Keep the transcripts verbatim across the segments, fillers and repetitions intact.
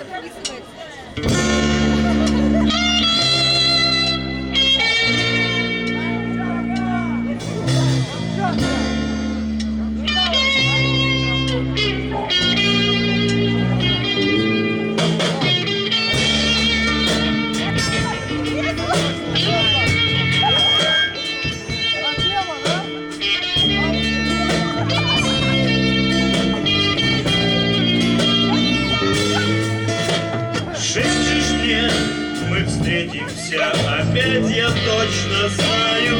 Опять я точно знаю,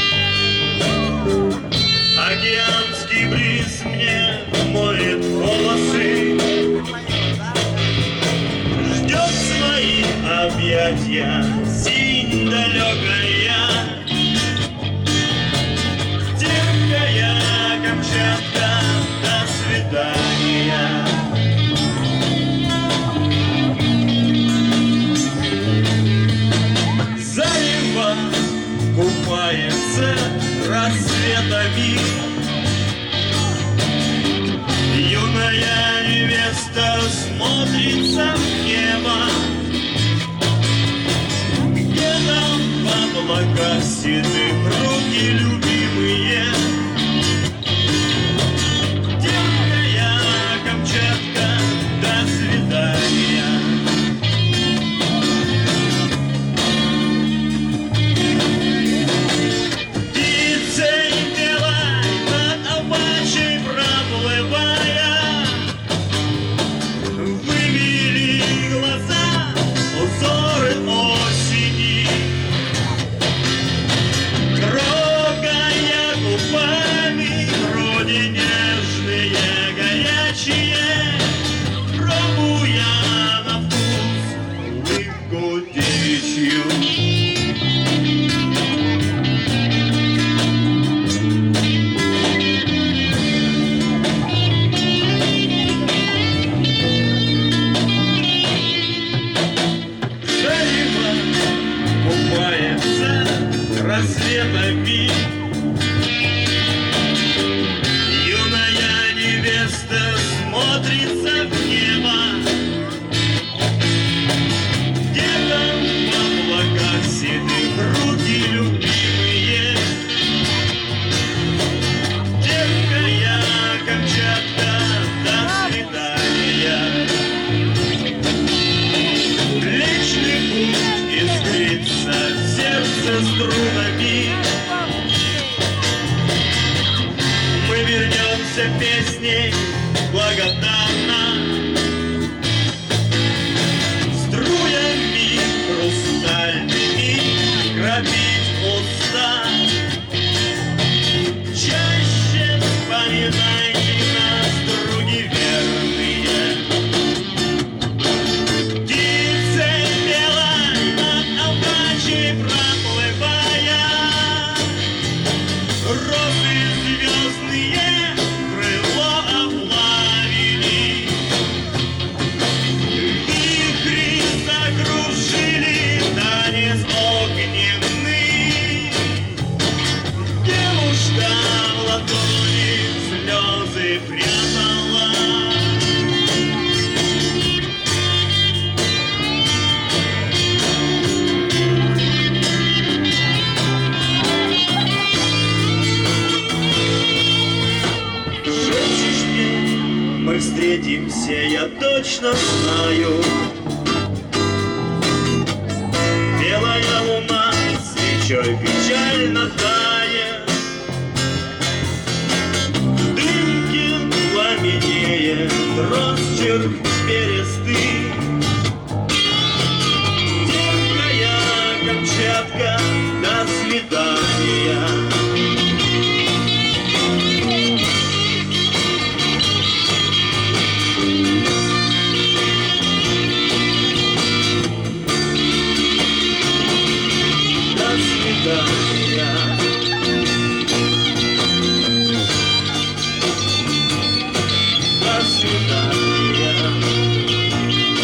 океанский бриз мне моет волосы, ждет свои объятия синь далекая, терпкая Камчатка, до свидания. Купается рассветами юная невеста, смотрится в небо, где там в облаках седых руки любимые. Терпкая Камчатка, до свидания. Рассветами юная невеста смотрится в небо, где там в облаках седых руки любимые. Терпкая Камчатка, до свидания. Млечный путь искрится в сердце струнами. Мы вернемся песней благодарно, струями хрустальными кропить уста. Чаще вспоминайте нас, други верные. Птицей белой над Алпачей проплывая, розы звездные крыло облавили, вихри закружили танец огненный. Девушка в ладони слезы прятала. Шепчешь мне, мы встретимся, я точно знаю. Белая луна свечой печально тает, в дымке пламенеет росчерк бересты. Терпкая Камчатка, до свидания. До свидания.